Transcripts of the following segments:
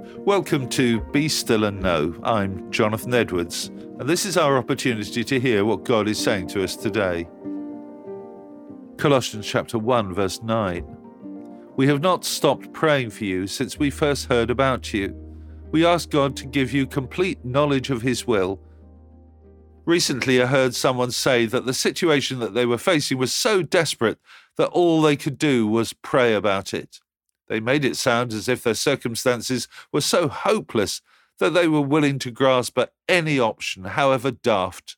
Welcome to Be Still and Know. I'm Jonathan Edwards, and this is our opportunity to hear what God is saying to us today. Colossians chapter 1, verse 9. We have not stopped praying for you since we first heard about you. We ask God to give you complete knowledge of His will. Recently, I heard someone say that the situation that they were facing was so desperate that all they could do was pray about it. They made it sound as if their circumstances were so hopeless that they were willing to grasp at any option, however daft.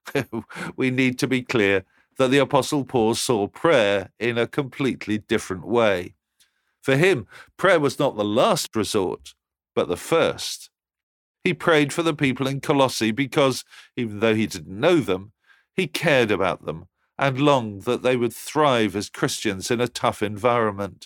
We need to be clear that the Apostle Paul saw prayer in a completely different way. For him, prayer was not the last resort, but the first. He prayed for the people in Colossae because, even though he didn't know them, he cared about them and longed that they would thrive as Christians in a tough environment.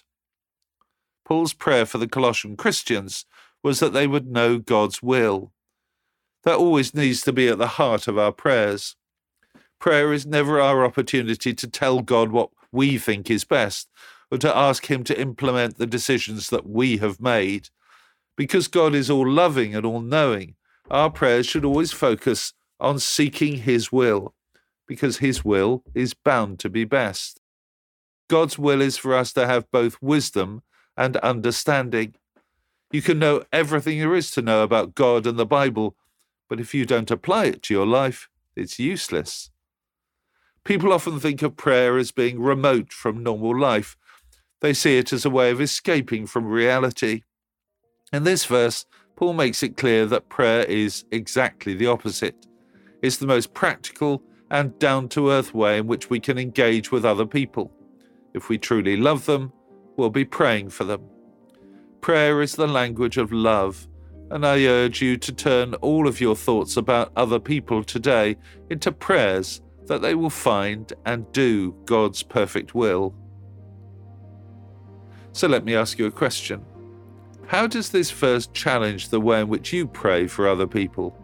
Paul's prayer for the Colossian Christians was that they would know God's will. That always needs to be at the heart of our prayers. Prayer is never our opportunity to tell God what we think is best, or to ask Him to implement the decisions that we have made. Because God is all-loving and all-knowing, our prayers should always focus on seeking His will, because His will is bound to be best. God's will is for us to have both wisdom and understanding. You can know everything there is to know about God and the Bible, but if you don't apply it to your life, it's useless. People often think of prayer as being remote from normal life. They see it as a way of escaping from reality. In this verse, Paul makes it clear that prayer is exactly the opposite. It's the most practical and down-to-earth way in which we can engage with other people. If we truly love them, we'll be praying for them. Prayer is the language of love, and I urge you to turn all of your thoughts about other people today into prayers that they will find and do God's perfect will. So let me ask you a question. How does this verse challenge the way in which you pray for other people?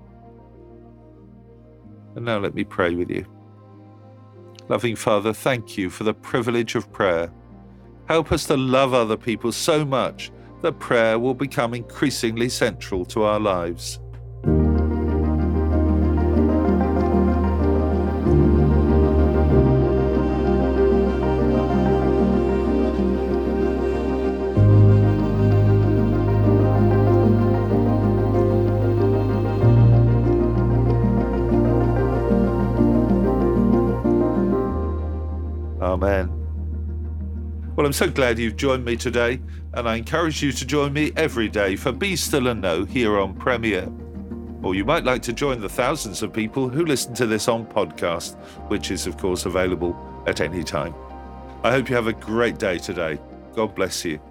And now let me pray with you. Loving Father, thank you for the privilege of prayer. Help us to love other people so much that prayer will become increasingly central to our lives. Amen. Well, I'm so glad you've joined me today, and I encourage you to join me every day for Be Still and Know here on Premier. Or you might like to join the thousands of people who listen to this on podcast, which is, of course, available at any time. I hope you have a great day today. God bless you.